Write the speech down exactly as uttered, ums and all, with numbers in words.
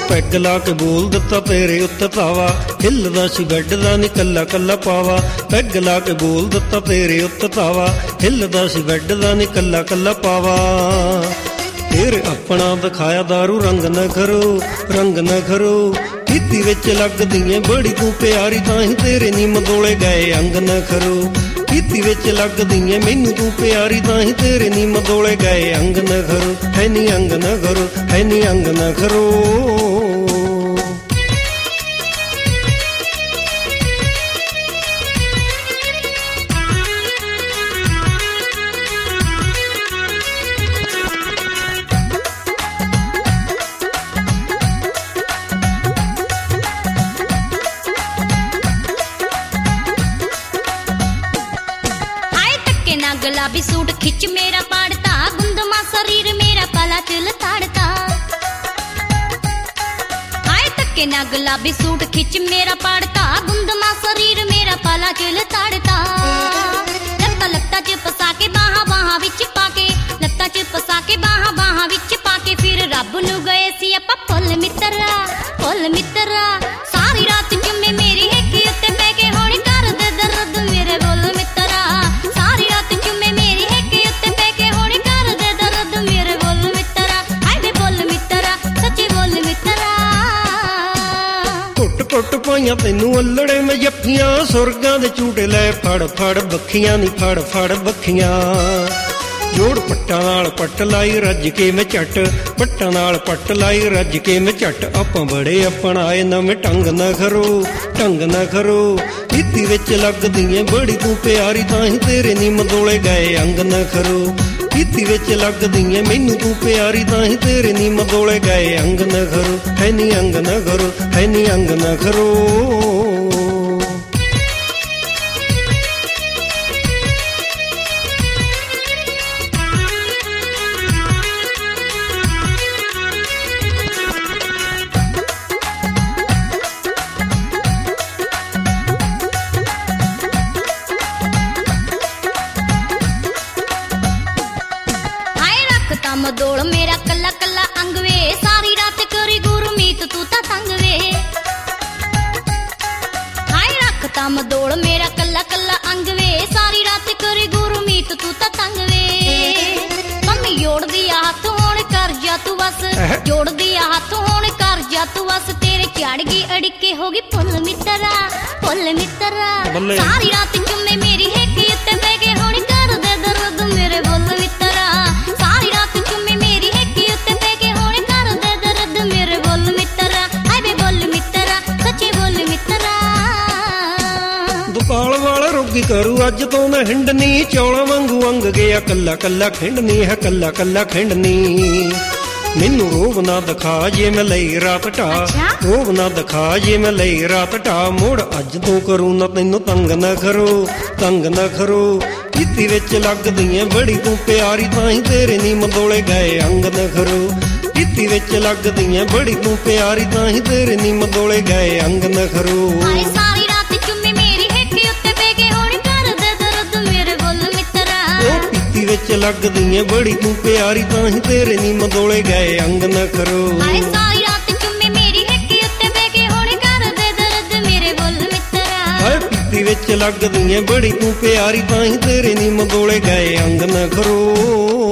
Peg ਲਾ ਕੇ ਬੋਲ ਦਿੱਤਾ ਤੇਰੇ ਉੱਤੇ ਤਾਵਾ, ਹਿੱਲਦਾ ਸੀ ਬੈੱਡ ਦਾ ਨੀ ਕੱਲਾ ਕੱਲਾ ਪਾਵਾ। ਪੈਗ ਲਾ ਕੇ ਬੋਲ ਦਿੱਤਾ ਤੇਰੇ ਉੱਤੇ ਤਾਵਾ, ਹਿੱਲਦਾ ਸੀ ਬੈੱਡ ਦਾ ਨੀ ਕੱਲਾ ਕੱਲਾ ਪਾਵਾ। ਤੇਰੇ ਆਪਣਾ ਦਿਖਾਇਆ ਦਾਰੂ ਰੰਗ ਨਾ ਖਰੋ, ਰੰਗ ਨਾ ਖਰੋ। ਖੇਤੀ ਵਿੱਚ ਲੱਗਦੀ ਏ ਬੜੀ ਤੂੰ ਪਿਆਰੀ, ਤਾਂ ਹੀ ਤੇਰੇ ਨੀ ਮਦੋਲੇ ਗਏ ਅੰਗ ਨਾ ਖਰੋ। ਖੇਤੀ ਵਿੱਚ ਲੱਗਦੀ ਏ ਮੈਨੂੰ ਤੂੰ ਪਿਆਰੀ, ਤਾਂ ਹੀ ਤੇਰੇ ਨੀ ਮਦੋਲੇ ਗਏ ਅੰਗ ਨਾ ਖਰੋ। ਹੈ ਨੀ ਅੰਗ ਨਾ ਖਰੋ, ਹੈ ਨੀ ਅੰਗ ਨਾ ਖਰੋ। गुलाबी सूट खिच मेरा पाड़ता, गुंदमा शरीर मेरा पला तिल ताड़ता। हाय तक्के ना गुलाबी सूट खिच मेरा पाड़ता, गुंदमा शरीर मेरा पला तिल ताड़ता। लत्ता लत्ता च फसा के बाहा बाहा विच पाके, लत्ता च फसा के बाहा बाहा विच पाके, फिर रब नू गए सी आपां फुल मित्तरा, फुल मित्तरा। सारी रात चुम्मे मेरी हिक उत्ते पै के हुण कर दे दर्द मेरे बोल मित्तरा। सारी रात चुम्मे मेरी हिक उत्ते पै के हुण कर दे दर्द मेरे बोल मित्तरा। हाय वे बोल मित्तरा, सच्ची बोल मित्तरा। घुट घुट पाइयां तैनू अल्लड़े मैं जफ्फियां, सुरगां दे झूटे लै फड़ फड़ बखियां नी फड़ फड़ बखियां। जोड़ पट्टां नाल पट्ट लाई रज के मैं झट, पट्टां नाल पट्ट लाई रज के मैं झट। आपां बड़े अपनाए नवें ढंग ना खरो, ढंग ना खरो। खित्ती विच लगदी ए बड़ी तूं प्यारी, तां ही तेरे नी मदोले गए अंग ना खरो। खित्ती विच लगदी ए मैनू तूं प्यारी, तां ही तेरे नी मदोले गए अंग ना खरो। है नी अंग ना खरो, है नी अंग ना खरो। मदोल मेरा कला कला अंग वे, सारी रात करी गुरमीत तू ता तंग वे। हाय रखता मदोल मेरा कला कला अंग वे, सारी रात करी गुरमीत तू ता तंग वे। मम्मी जोड़ दिया हाथ होण कर जा तू बस, जोड़ दिया हाथ होण कर जा तू बस। तेरे चढ़ गई अड़के होगी फुल मित्तरा, फुल मित्तरा। सारी रात चुम्मे मेरी हिक उत्ते पै के हुण कर दे दर्द मेरे बोल मित्तरा। सारी रात चुम्मे मेरी हिक उत्ते पै के हुण कर दे दर्द मेरे बोल मित्तरा। हाय वे बोल मित्तरा, सच्ची बोल मित्तरा। दुकाल वाला रोगी करू अज तो मैं हिंडनी, चौला वांगू अंग गया कला कला खिंडनी है, कला कला खिंडनी। मैनू रोब ना दिखा जे मैं लई रात ढा, रोब ना दिखा जे मैं लई रात ढा। मुड़ अज तू करूँ ना तैनू तंग ना खरो, तंग ना खरो। खित्ती विच लगदी ए बड़ी तू प्यारी, तां ही तेरे नी मदोले गए अंग ना खरो। खित्ती विच लगदी ए बड़ी तू प्यारी, तां ही तेरे नी मदोले गए अंग ना खरो। सारी रात चुम्मे मेरी हिक उत्ते पै के हुण कर दे दर्द मेरे बोल मित्तरा। ओ खित्ती विच लगदी ए बड़ी तू प्यारी, तां ही तेरे नी मदोले गए अंग ना खरो। सारी रात चुम्मे मेरी हिक उत्ते पै के हुण कर दे दर्द मेरे बोल मित्तरा। हाय खित्ती विच लगदी ए बड़ी तू प्यारी, तां ही तेरे नी मदोले गए अंग ना खरो।